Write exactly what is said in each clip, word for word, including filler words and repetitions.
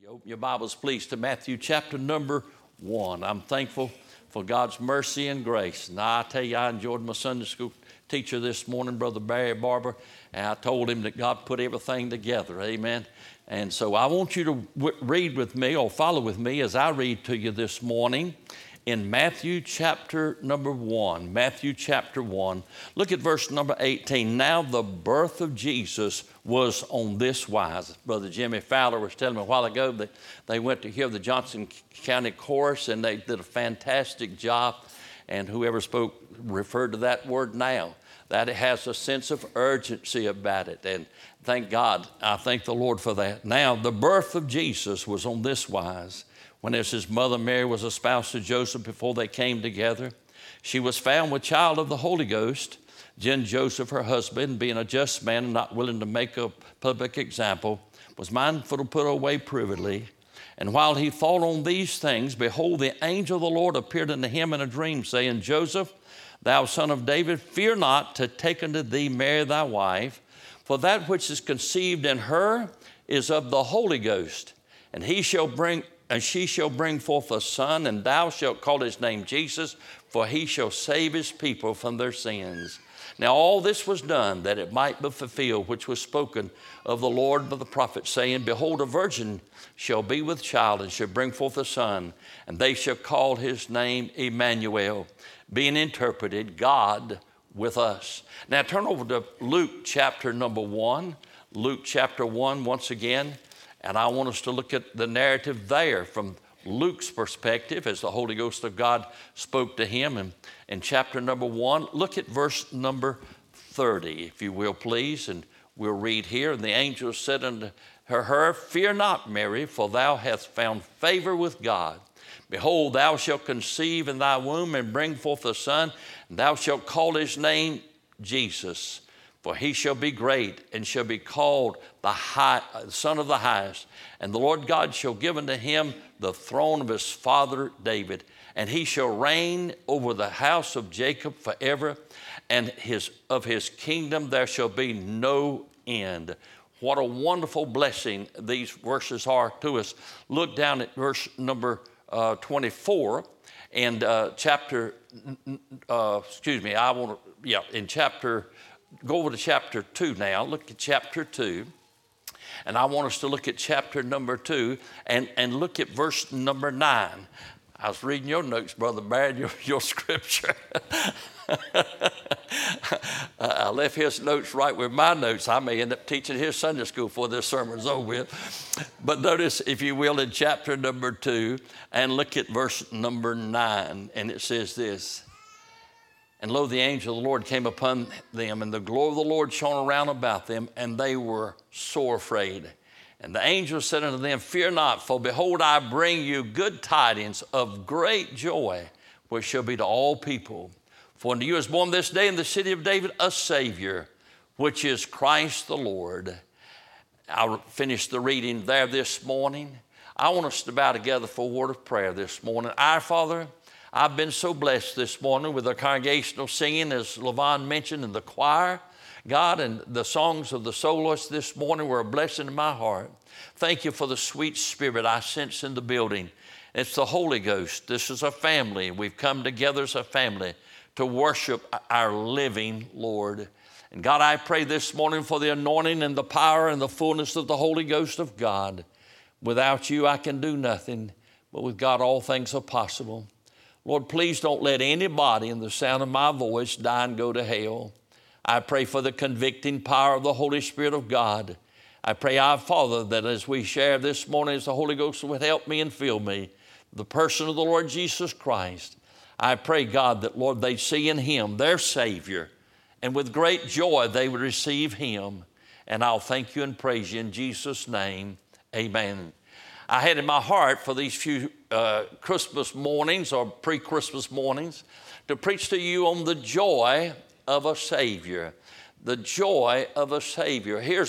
You open your Bibles, please, to Matthew chapter number one. I'm thankful for God's mercy and grace. And I tell you, I enjoyed my Sunday school teacher this morning, Brother Barry Barber, and I told him that God put everything together. Amen. And so I want you to w- read with me or follow with me as I read to you this morning in Matthew chapter number one. Matthew chapter one. Look at verse number eighteen. Now the birth of Jesus was on this wise. Brother Jimmy Fowler was telling me a while ago that they went to hear the Johnson County Chorus and they did a fantastic job. And whoever spoke referred to that word now. That it has a sense of urgency about it. And thank God, I thank the Lord for that. Now the birth of Jesus was on this wise. When as his mother Mary was espoused to Joseph before they came together, she was found with child of the Holy Ghost. Then Joseph, her husband, being a just man and not willing to make a public example, was mindful to put her away privily. And while he thought on these things, behold, the angel of the Lord appeared unto him in a dream, saying, Joseph, thou son of David, fear not to take unto thee Mary thy wife, for that which is conceived in her is of the Holy Ghost. And he shall bring And she shall bring forth a son, and thou shalt call his name Jesus, for he shall save his people from their sins. Now all this was done that it might be fulfilled, which was spoken of the Lord by the prophet, saying, Behold, a virgin shall be with child, and shall bring forth a son, and they shall call his name Emmanuel, being interpreted, God with us. Now turn over to Luke chapter number one. Luke chapter one once again. And I want us to look at the narrative there from Luke's perspective as the Holy Ghost of God spoke to him. And in chapter number one, look at verse number thirty, if you will, please. And we'll read here. And the angel said unto her, her, Fear not, Mary, for thou hast found favor with God. Behold, thou shalt conceive in thy womb and bring forth a son, and thou shalt call his name Jesus. For he shall be great, and shall be called the high, Son of the Highest. And the Lord God shall give unto him the throne of his father David. And he shall reign over the house of Jacob forever. And his, of his kingdom there shall be no end. What a wonderful blessing these verses are to us. Look down at verse number uh, twenty-four. And uh, chapter, uh, excuse me, I want to, yeah, in chapter... Go over to chapter two now. Look at chapter two. And I want us to look at chapter number two and, and look at verse number nine. I was reading your notes, Brother Barrett, your, your scripture. I left his notes right with my notes. I may end up teaching his Sunday school before this sermon's over with. But notice, if you will, in chapter number two, and look at verse number nine. And it says this. And lo, the angel of the Lord came upon them, and the glory of the Lord shone around about them, and they were sore afraid. And the angel said unto them, Fear not, for behold, I bring you good tidings of great joy, which shall be to all people. For unto you is born this day in the city of David a Savior, which is Christ the Lord. I'll finish the reading there this morning. I want us to bow together for a word of prayer this morning. Our Father, I've been so blessed this morning with the congregational singing, as LaVon mentioned, in the choir. God, and the songs of the soloists this morning were a blessing to my heart. Thank you for the sweet spirit I sense in the building. It's the Holy Ghost. This is a family. We've come together as a family to worship our living Lord. And God, I pray this morning for the anointing and the power and the fullness of the Holy Ghost of God. Without you, I can do nothing, but with God, all things are possible. Lord, please don't let anybody in the sound of my voice die and go to hell. I pray for the convicting power of the Holy Spirit of God. I pray, our Father, that as we share this morning, as the Holy Ghost would help me and fill me, the person of the Lord Jesus Christ. I pray, God, that, Lord, they see in him their Savior, and with great joy they would receive him. And I'll thank you and praise you in Jesus' name. Amen. I had in my heart for these few uh, Christmas mornings or pre-Christmas mornings to preach to you on the joy of a Savior. The joy of a Savior. Here's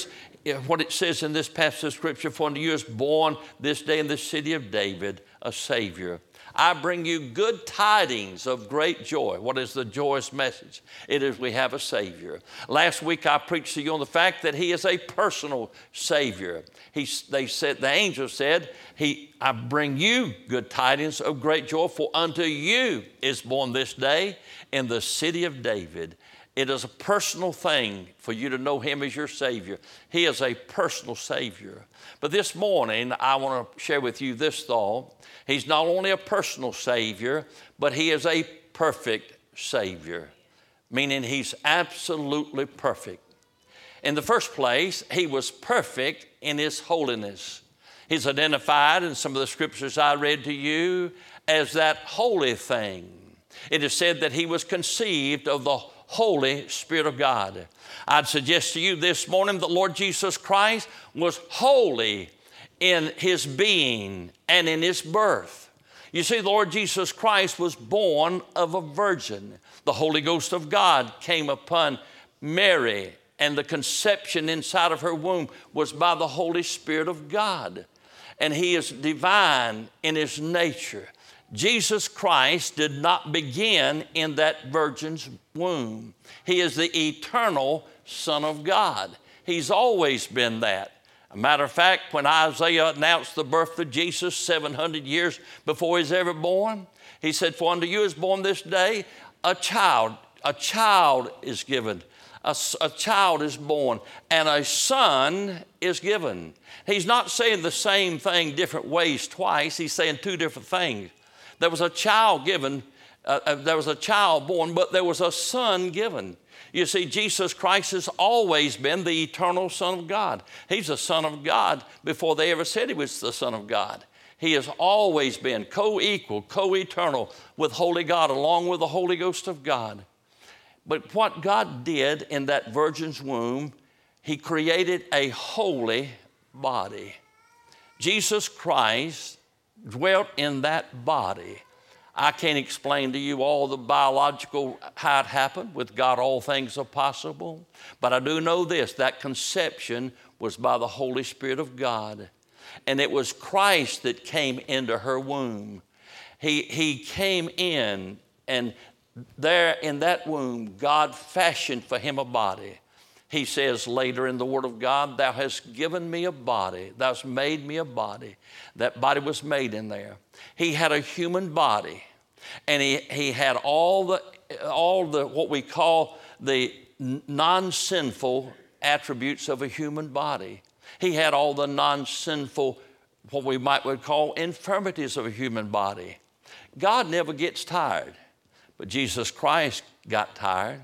what it says in this passage of Scripture, for unto you is born this day in the city of David a Savior. I bring you good tidings of great joy. What is the joyous message? It is we have a Savior. Last week I preached to you on the fact that He is a personal Savior. He, they said, the angel said, he, I bring you good tidings of great joy, for unto you is born this day in the city of David. It is a personal thing for you to know Him as your Savior. He is a personal Savior. But this morning, I want to share with you this thought. He's not only a personal Savior, but He is a perfect Savior, meaning He's absolutely perfect. In the first place, He was perfect in His holiness. He's identified in some of the scriptures I read to you as that holy thing. It is said that He was conceived of the Holy Spirit of God. I'd suggest to you this morning that Lord Jesus Christ was holy in His being and in His birth. You see, the Lord Jesus Christ was born of a virgin. The Holy Ghost of God came upon Mary, and the conception inside of her womb was by the Holy Spirit of God. And He is divine in His nature. Jesus Christ did not begin in that virgin's womb. He is the eternal Son of God. He's always been that. A matter of fact, when Isaiah announced the birth of Jesus seven hundred years before He's ever born, he said, for unto you is born this day a child. A child is given. A, a child is born, and a son is given. He's not saying the same thing different ways twice. He's saying two different things. There was a child given, uh, uh, there was a child born, but there was a son given. You see, Jesus Christ has always been the eternal Son of God. He's the Son of God before they ever said He was the Son of God. He has always been co-equal, co-eternal with Holy God, along with the Holy Ghost of God. But what God did in that virgin's womb, He created a holy body. Jesus Christ dwelt in that body. I can't explain to you all the biological, how it happened. With God, all things are possible. But I do know this, that conception was by the Holy Spirit of God. And it was Christ that came into her womb. He, he came in, and there in that womb, God fashioned for Him a body. He says later in the Word of God, thou hast given me a body. Thou hast made me a body. That body was made in there. He had a human body, and he, he had all the, all the, what we call the non-sinful attributes of a human body. He had all the non-sinful, what we might would call infirmities of a human body. God never gets tired, but Jesus Christ got tired.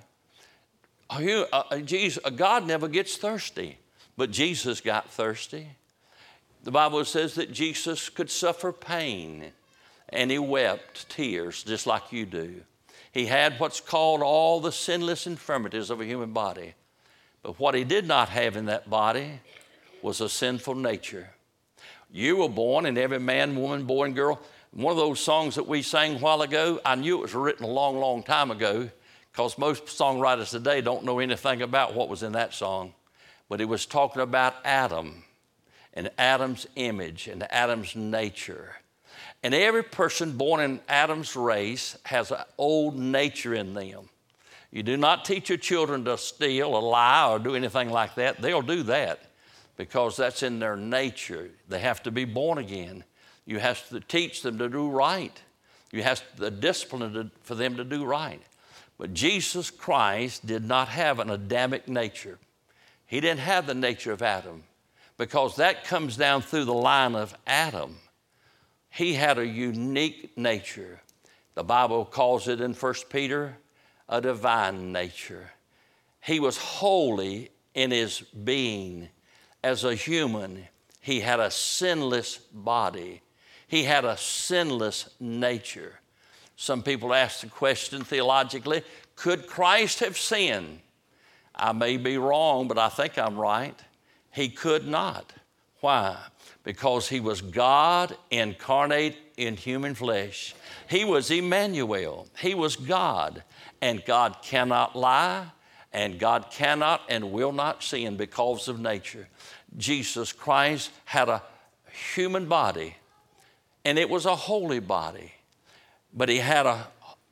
Jesus, God never gets thirsty, but Jesus got thirsty. The Bible says that Jesus could suffer pain, and He wept tears just like you do. He had what's called all the sinless infirmities of a human body. But what He did not have in that body was a sinful nature. You were born, and every man, woman, boy, and girl. One of those songs that we sang a while ago, I knew it was written a long, long time ago, because most songwriters today don't know anything about what was in that song. But it was talking about Adam and Adam's image and Adam's nature. And every person born in Adam's race has an old nature in them. You do not teach your children to steal or lie or do anything like that. They'll do that because that's in their nature. They have to be born again. You have to teach them to do right. You have the discipline to, for them to do right. But Jesus Christ did not have an Adamic nature. He didn't have the nature of Adam, because that comes down through the line of Adam. He had a unique nature. The Bible calls it in First Peter a divine nature. He was holy in His being. As a human, He had a sinless body. He had a sinless nature. Some people ask the question theologically, could Christ have sinned? I may be wrong, but I think I'm right. He could not. Why? Because He was God incarnate in human flesh. He was Emmanuel. He was God, and God cannot lie, And God cannot and will not sin because of nature. Jesus Christ had a human body, and it was a holy body, but he had a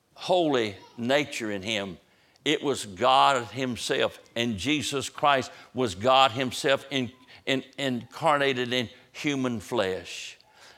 holy nature in him. It was God himself, and Jesus Christ was God himself in, in, incarnated in human flesh.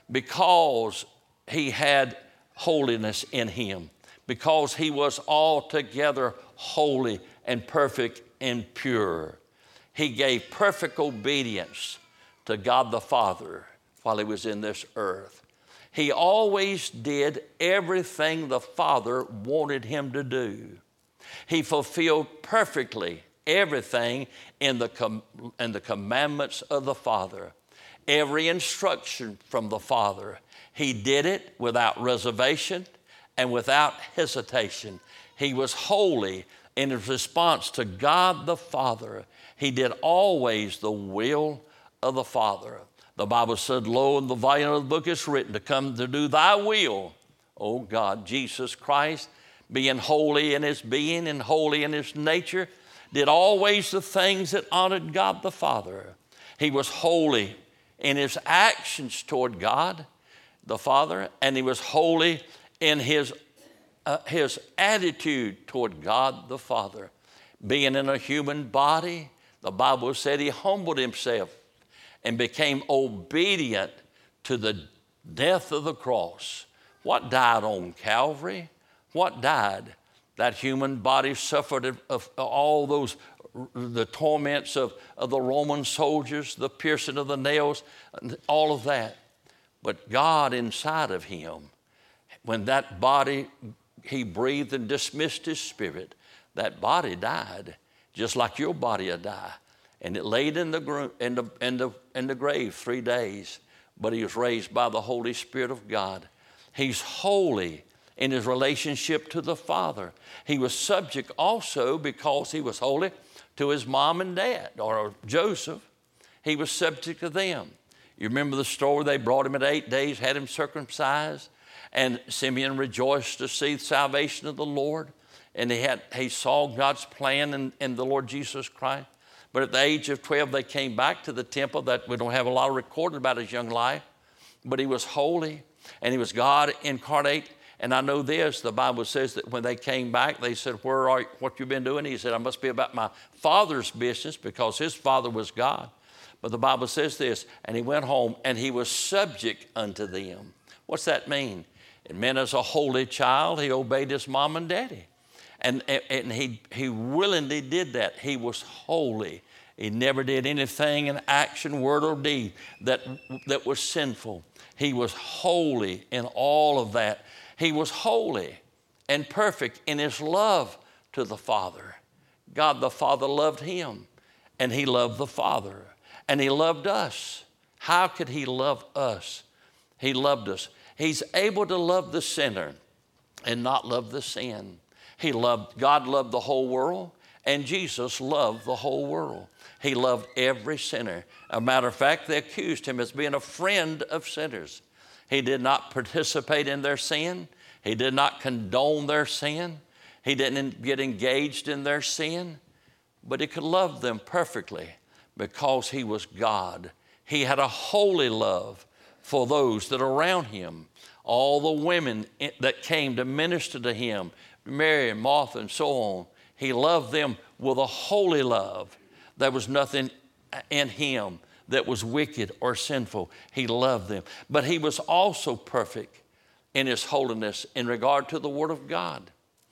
Because he had holiness in him, because he was altogether holy and perfect and pure, he gave perfect obedience to God the Father while he was in this earth. He always did everything the Father wanted him to do. He fulfilled perfectly everything in the, com- in the commandments of the Father. Every instruction from the Father, he did it without reservation and without hesitation. He was holy in his response to God the Father. He did always the will of the Father. The Bible said, lo, in the volume of the book is written to come to do thy will, O God. Jesus Christ, being holy in his being and holy in his nature, did always the things that honored God the Father. He was holy in his actions toward God the Father, and he was holy in his, uh, his attitude toward God the Father. Being in a human body, the Bible said he humbled himself and became obedient to the death of the cross. What died on Calvary? What died? That human body suffered of, of all those, the torments of, of the Roman soldiers, the piercing of the nails, all of that. But God inside of him, when that body, he breathed and dismissed his spirit, that body died, just like your body will die. And it laid in the, gro- in, the, in, the, in the grave three days, but he was raised by the Holy Spirit of God. He's holy in his relationship to the Father. He was subject also, because he was holy, to his mom and dad, or Joseph. He was subject to them. You remember the story? They brought him at eight days, had him circumcised, and Simeon rejoiced to see the salvation of the Lord. And he, had, he saw God's plan in, in the Lord Jesus Christ. But at the age of twelve, they came back to the temple. That we don't have a lot recorded about his young life. But he was holy, and he was God incarnate. And I know this, the Bible says that when they came back, they said, where are you, what you been doing? He said, I must be about my Father's business, because his Father was God. But the Bible says this, and he went home, and he was subject unto them. What's that mean? It meant as a holy child, he obeyed his mom and daddy. And, and he, he willingly did that. He was holy. He never did anything in action, word, or deed that, that was sinful. He was holy in all of that. He was holy and perfect in his love to the Father. God the Father loved him, and he loved the Father, and he loved us. How could he love us? He loved us. He's able to love the sinner and not love the sin. He loved, God loved the whole world, and Jesus loved the whole world. He loved every sinner. As a matter of fact, they accused him as being a friend of sinners. He did not participate in their sin. He did not condone their sin. He didn't get engaged in their sin, but he could love them perfectly because he was God. He had a holy love for those that are around him. All the women that came to minister to him, Mary and Martha and so on, he loved them with a holy love. There was nothing in him that was wicked or sinful. He loved them. But he was also perfect in his holiness in regard to the Word of God.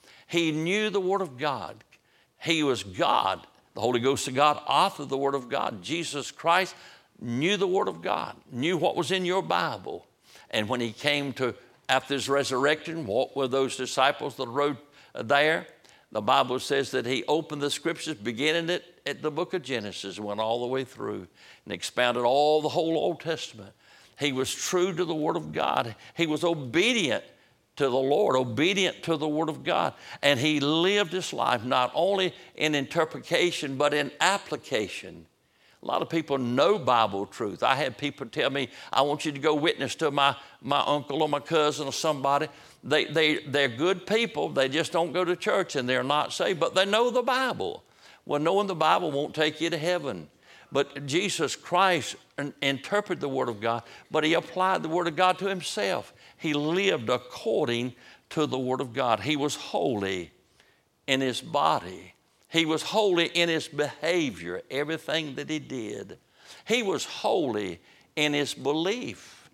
He knew the Word of God. He was God. The Holy Ghost of God authored the Word of God. Jesus Christ knew the Word of God, knew what was in your Bible. And when he came to, after his resurrection, walked with those disciples that rode there, the Bible says that he opened the Scriptures, beginning at, at the book of Genesis, and went all the way through and expounded all the whole Old Testament. He was true to the Word of God. He was obedient to the Lord, obedient to the Word of God. And he lived his life not only in interpretation, but in application. A lot of people know Bible truth. I had people tell me, I want you to go witness to my, my uncle or my cousin or somebody. They, they, they're good people. They just don't go to church and they're not saved, but they know the Bible. Well, knowing the Bible won't take you to heaven. But Jesus Christ interpreted the Word of God, but he applied the Word of God to himself. He lived according to the Word of God. He was holy in his body. He was holy in his behavior, everything that he did. He was holy in his belief.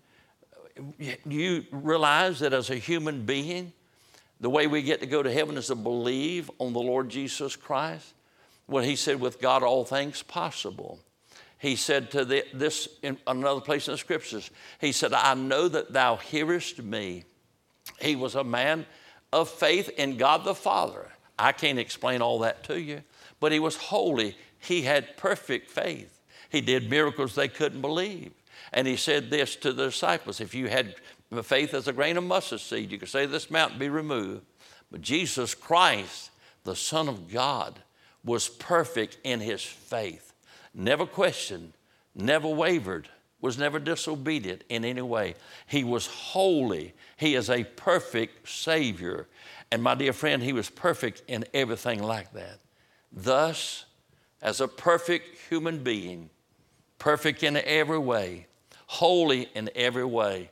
You realize that as a human being, the way we get to go to heaven is to believe on the Lord Jesus Christ. Well, he said, with God all things possible. He said to the, this in another place in the Scriptures, he said, I know that thou hearest me. He was a man of faith in God the Father. I can't explain all that to you, but he was holy. He had perfect faith. He did miracles they couldn't believe. And he said this to the disciples, if you had faith as a grain of mustard seed, you could say this mountain be removed. But Jesus Christ, the Son of God, was perfect in his faith. Never questioned, never wavered, was never disobedient in any way. He was holy. He is a perfect Savior. And my dear friend, he was perfect in everything like that. Thus, as a perfect human being, perfect in every way, holy in every way,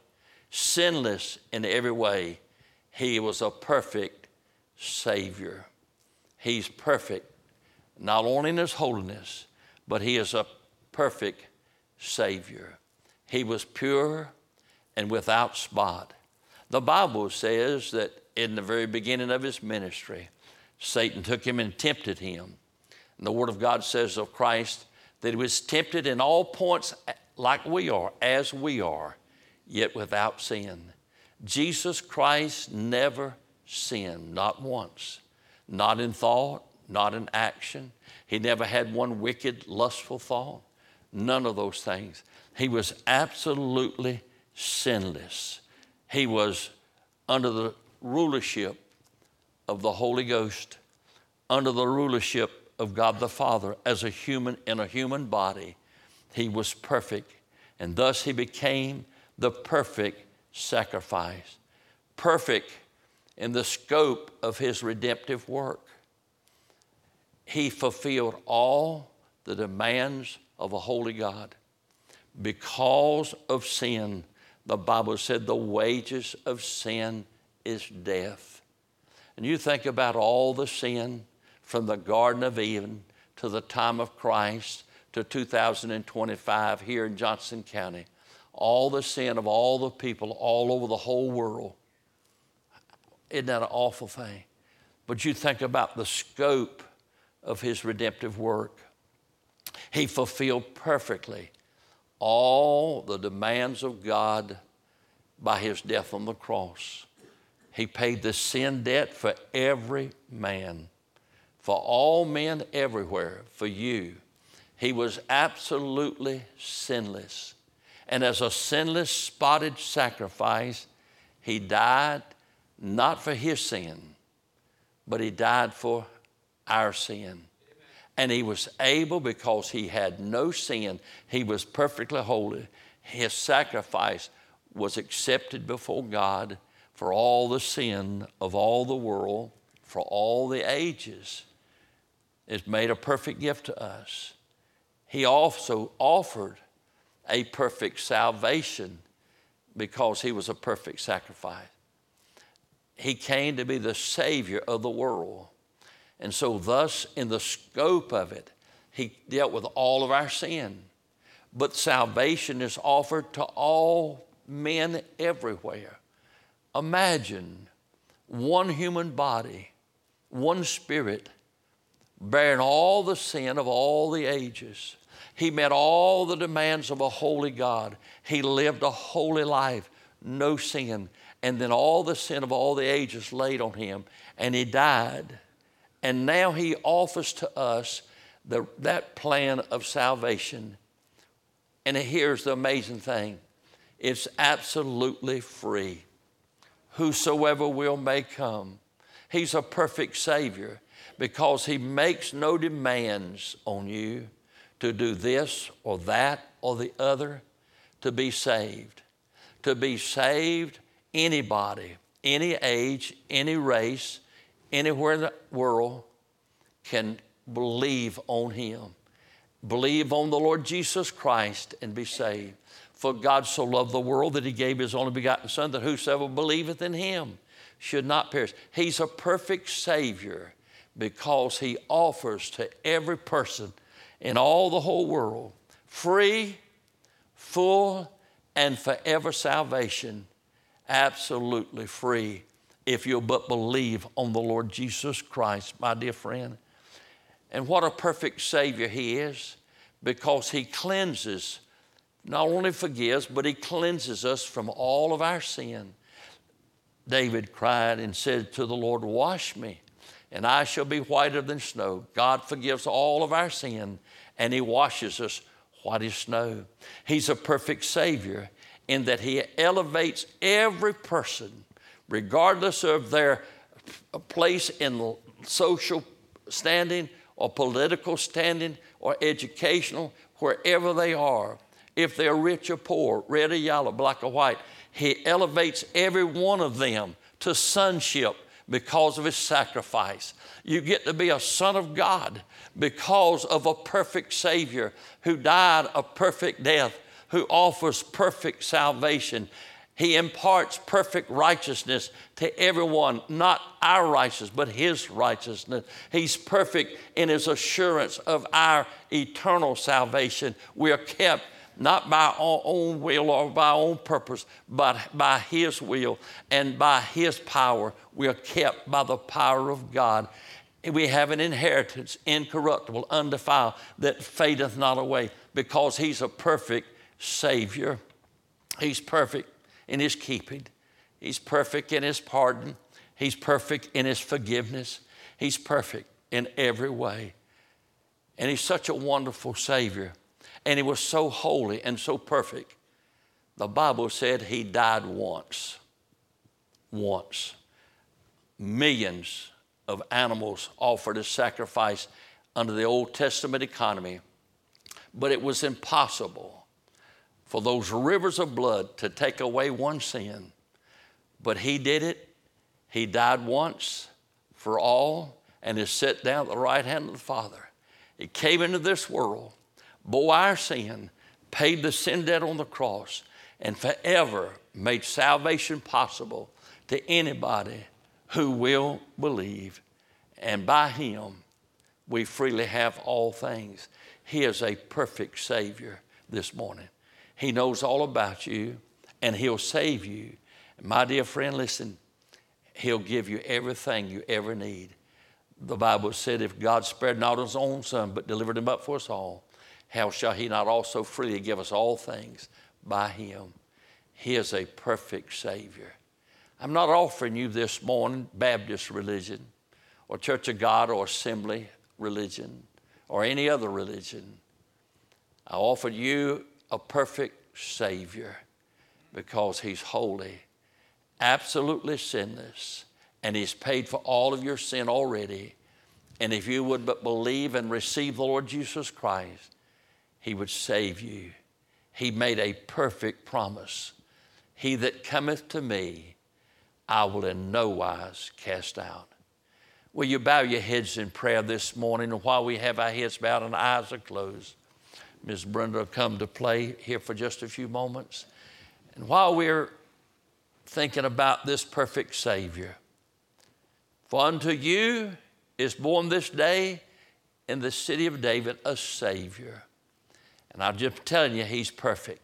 sinless in every way, he was a perfect Savior. He's perfect, not only in his holiness, but he is a perfect Savior. He was pure and without spot. The Bible says that in the very beginning of his ministry, Satan took him and tempted him. And the Word of God says of Christ that he was tempted in all points like we are, as we are, yet without sin. Jesus Christ never sinned, not once, not in thought, not in action. He never had one wicked, lustful thought. None of those things. He was absolutely sinless. He was under the rulership of the Holy Ghost, under the rulership of God the Father as a human in a human body. He was perfect, and thus he became the perfect sacrifice, perfect in the scope of his redemptive work. He fulfilled all the demands of a holy God. Because of sin, the Bible said the wages of sin is death. And you think about all the sin from the Garden of Eden to the time of Christ to two thousand twenty-five here in Johnson County. All the sin of all the people all over the whole world. Isn't that an awful thing? But you think about the scope of his redemptive work. He fulfilled perfectly all the demands of God by his death on the cross. He paid the sin debt for every man, for all men everywhere, for you. He was absolutely sinless. And as a sinless, spotted sacrifice, he died not for his sin, but he died for our sin. And he was able, because he had no sin, he was perfectly holy. His sacrifice was accepted before God for all the sin of all the world, for all the ages. It's made a perfect gift to us. He also offered a perfect salvation because he was a perfect sacrifice. He came to be the Savior of the world. And so thus, in the scope of it, he dealt with all of our sin. But salvation is offered to all men everywhere. Imagine one human body, one spirit, bearing all the sin of all the ages. He met all the demands of a holy God. He lived a holy life, no sin. And then all the sin of all the ages laid on him, and he died. And now he offers to us the, that plan of salvation. And here's the amazing thing. It's absolutely free. Whosoever will may come. He's a perfect Savior because he makes no demands on you to do this or that or the other to be saved. To be saved, anybody, any age, any race, anywhere in the world can believe on him. Believe on the Lord Jesus Christ and be saved. For God so loved the world that he gave his only begotten Son, that whosoever believeth in him should not perish. He's a perfect Savior because he offers to every person in all the whole world free, full, and forever salvation. Absolutely free if you'll but believe on the Lord Jesus Christ, my dear friend. And what a perfect Savior he is, because he cleanses, not only forgives, but he cleanses us from all of our sin. David cried and said to the Lord, wash me, and I shall be whiter than snow. God forgives all of our sin, and he washes us white as snow. He's a perfect Savior in that he elevates every person, regardless of their place in social standing or political standing or educational, wherever they are. If they're rich or poor, red or yellow, black or white, he elevates every one of them to sonship because of his sacrifice. You get to be a son of God because of a perfect Savior who died a perfect death, who offers perfect salvation. He imparts perfect righteousness to everyone, not our righteousness, but his righteousness. He's perfect in his assurance of our eternal salvation. We are kept not by our own will or by our own purpose, but by his will and by his power. We are kept by the power of God. We have an inheritance, incorruptible, undefiled, that fadeth not away, because he's a perfect Savior. He's perfect in his keeping. He's perfect in his pardon. He's perfect in his forgiveness. He's perfect in every way. And he's such a wonderful Savior. And he was so holy and so perfect. The Bible said he died once. Once. Millions of animals offered as sacrifice under the Old Testament economy. But it was impossible for those rivers of blood to take away one sin. But he did it. He died once for all and is set down at the right hand of the Father. He came into this world, bore our sin, paid the sin debt on the cross, and forever made salvation possible to anybody who will believe. And by him, we freely have all things. He is a perfect Savior this morning. He knows all about you, and he'll save you. And my dear friend, listen, he'll give you everything you ever need. The Bible said, if God spared not his own Son, but delivered him up for us all, how shall he not also freely give us all things by him? He is a perfect Savior. I'm not offering you this morning Baptist religion or Church of God or Assembly religion or any other religion. I offer you a perfect Savior because he's holy, absolutely sinless, and he's paid for all of your sin already. And if you would but believe and receive the Lord Jesus Christ, he would save you. He made a perfect promise. He that cometh to me, I will in no wise cast out. Will you bow your heads in prayer this morning? And while we have our heads bowed and eyes are closed, Miz Brenda will come to play here for just a few moments. And while we're thinking about this perfect Savior, for unto you is born this day in the city of David a Savior. And I'm just telling you, he's perfect.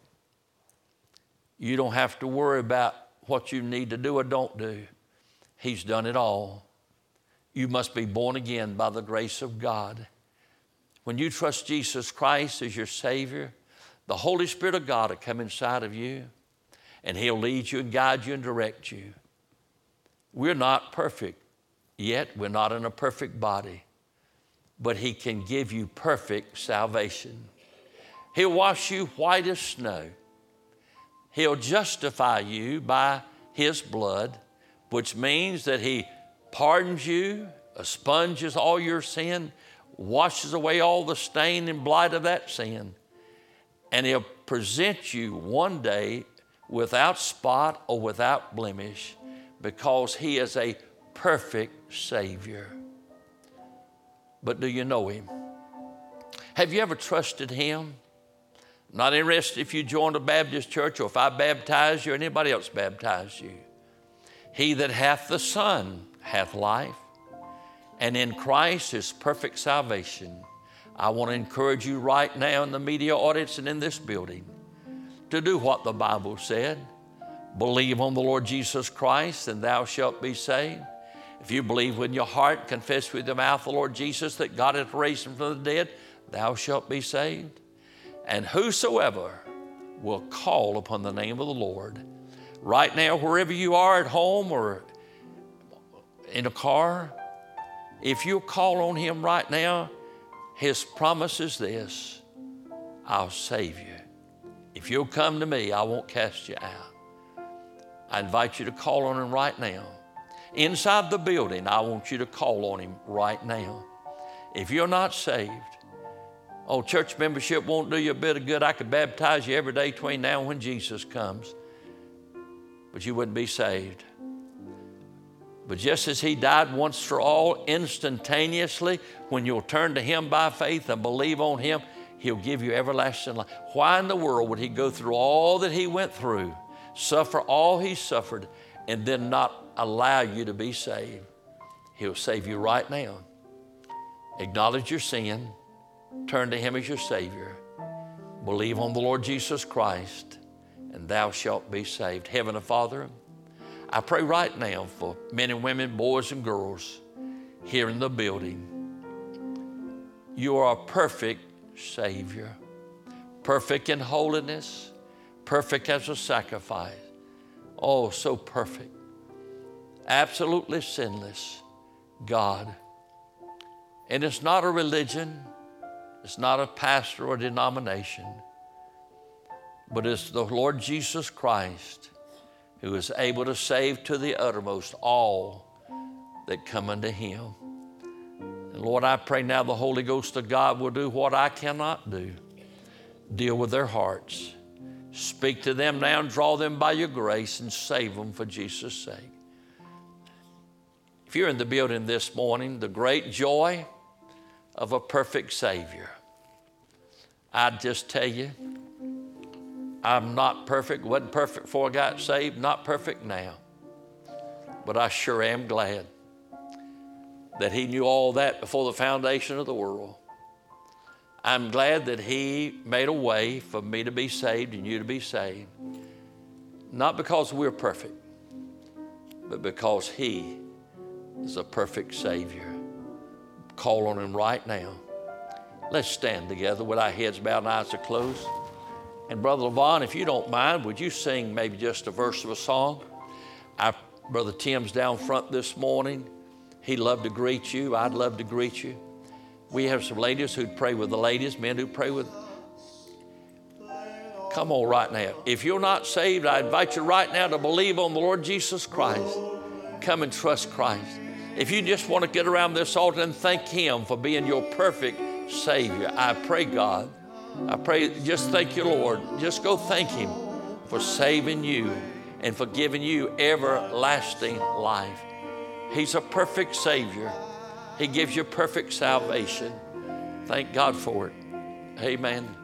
You don't have to worry about what you need to do or don't do. He's done it all. You must be born again by the grace of God. When you trust Jesus Christ as your Savior, the Holy Spirit of God will come inside of you, and he'll lead you and guide you and direct you. We're not perfect, yet we're not in a perfect body, but he can give you perfect salvation. He'll wash you white as snow. He'll justify you by his blood, which means that he pardons you, expunges all your sin, washes away all the stain and blight of that sin. And he'll present you one day without spot or without blemish, because he is a perfect Savior. but do you know him? Have you ever trusted him? Not interested if you joined a Baptist church or if I baptized you or anybody else baptized you. He that hath the Son hath life, and in Christ is perfect salvation. I want to encourage you right now in the media audience and in this building to do what the Bible said. Believe on the Lord Jesus Christ and thou shalt be saved. If you believe with your heart, confess with your mouth the Lord Jesus that God hath raised him from the dead, thou shalt be saved. And whosoever will call upon the name of the Lord, right now, wherever you are, at home or in a car, if you call on him right now, his promise is this: I'll save you. If you'll come to me, I won't cast you out. I invite you to call on him right now. Inside the building, I want you to call on him right now. If you're not saved, oh, church membership won't do you a bit of good. I could baptize you every day between now and when Jesus comes, but you wouldn't be saved. But just as he died once for all, instantaneously, when you'll turn to him by faith and believe on him, he'll give you everlasting life. Why in the world would he go through all that he went through, suffer all he suffered, and then not allow you to be saved? He'll save you right now. Acknowledge your sin. Turn to him as your Savior. Believe on the Lord Jesus Christ, and thou shalt be saved. Heavenly Father, I pray right now for men and women, boys and girls here in the building. You are a perfect Savior, perfect in holiness, perfect as a sacrifice. Oh, so perfect, absolutely sinless God. And it's not a religion. It's not a pastor or denomination, but it's the Lord Jesus Christ who is able to save to the uttermost all that come unto him. And Lord, I pray now the Holy Ghost of God will do what I cannot do. Deal with their hearts. Speak to them now and draw them by your grace and save them for Jesus' sake. If you're in the building this morning, the great joy of a perfect Savior, I'd just tell you, I'm not perfect, wasn't perfect before I got saved, not perfect now. But I sure am glad that he knew all that before the foundation of the world. I'm glad that he made a way for me to be saved and you to be saved. Not because we're perfect, but because he is a perfect Savior. Call on him right now. Let's stand together with our heads bowed and eyes are closed. And Brother Levon, if you don't mind, would you sing maybe just a verse of a song? Our Brother Tim's down front this morning. He'd love to greet you. I'd love to greet you. We have some ladies who'd pray with the ladies, men who pray with. Come on right now. If you're not saved, I invite you right now to believe on the Lord Jesus Christ. Come and trust Christ. If you just want to get around this altar and thank him for being your perfect Savior, I pray, God, I pray, just thank you, Lord. Just go thank him for saving you and for giving you everlasting life. He's a perfect Savior. He gives you perfect salvation. Thank God for it. Amen.